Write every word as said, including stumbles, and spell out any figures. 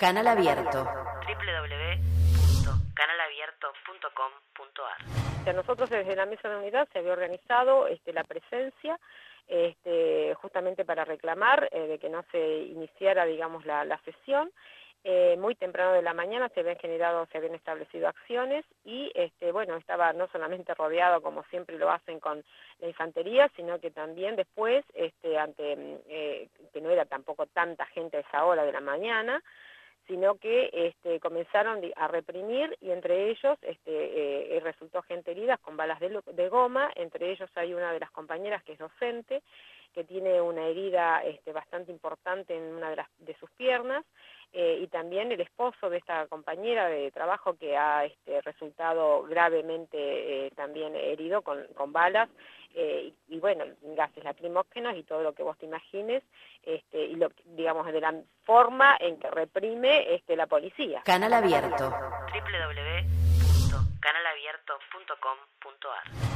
Canal Abierto. doble u doble u doble u punto canal abierto punto com punto a r. Nosotros desde la mesa de unidad se había organizado este, la presencia este, justamente para reclamar eh, de que no se iniciara, digamos, la, la sesión. Eh, muy temprano de la mañana se habían generado, se habían establecido acciones y, este, bueno, estaba no solamente rodeado como siempre lo hacen con la infantería, sino que también después, este, ante eh, que no era tampoco tanta gente a esa hora de la mañana, sino que este, comenzaron a reprimir y entre ellos este, eh, resultó gente herida con balas de, de goma, entre ellos hay una de las compañeras que es docente, que tiene una herida este, bastante importante en una de, las, de sus piernas, eh, y también el esposo de esta compañera de trabajo que ha este, resultado gravemente eh, también herido con, con balas, eh, y, y bueno, gases lacrimógenos y todo lo que vos te imagines, este, y lo, digamos, de la forma en que reprime este, la policía. Canal Abierto. doble u doble u doble u punto canal abierto punto com punto a r.